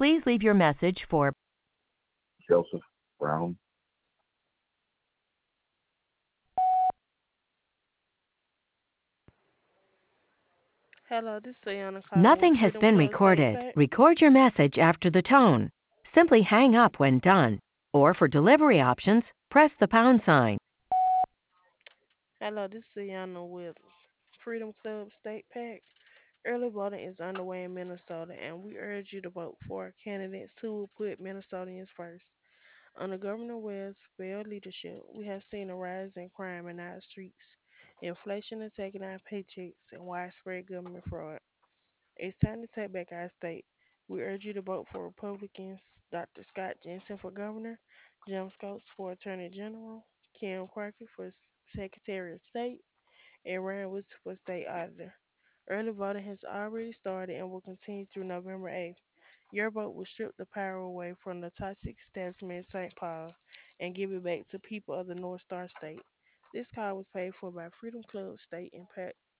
Please leave your message for Joseph Brown. Hello, this is Ayana calling with Nothing has Freedom been Club State recorded. Pack. Record your message after the tone. Simply hang up when done. Or for delivery options, press the pound sign. Hello, this is Ayana with Freedom Club State Pack. Early voting is underway in Minnesota, and we urge you to vote for candidates who will put Minnesotans first. Under Governor Webb's failed leadership, we have seen a rise in crime in our streets, inflation attacking our paychecks, and widespread government fraud. It's time to take back our state. We urge you to vote for Republicans Dr. Scott Jensen for governor, Jim Scopes for attorney general, Kim Crockett for secretary of state, and Rand Wilson for state auditor. Early voting has already started and will continue through November 8th. Your vote will strip the power away from the toxic establishment in St. Paul and give it back to people of the North Star State. This call was paid for by Freedom Club State Impact.